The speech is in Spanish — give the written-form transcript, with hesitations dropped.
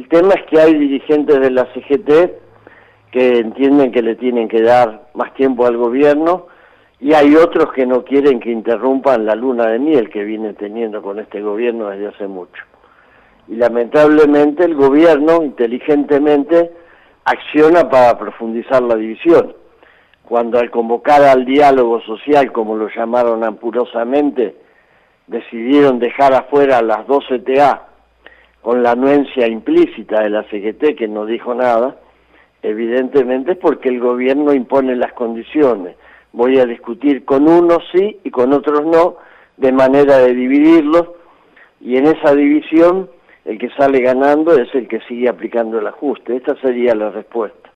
tema es que hay dirigentes de la CGT que entienden que le tienen que dar más tiempo al gobierno, y hay otros que no quieren que interrumpan la luna de miel que viene teniendo con este gobierno desde hace mucho. Y lamentablemente el gobierno inteligentemente acciona para profundizar la división. Cuando al convocar al diálogo social, como lo llamaron ampurosamente, decidieron dejar afuera las dos CTA con la anuencia implícita de la CGT, que no dijo nada, evidentemente es porque el gobierno impone las condiciones. Voy a discutir con unos sí y con otros no, de manera de dividirlos, y en esa división el que sale ganando es el que sigue aplicando el ajuste. Esta sería la respuesta.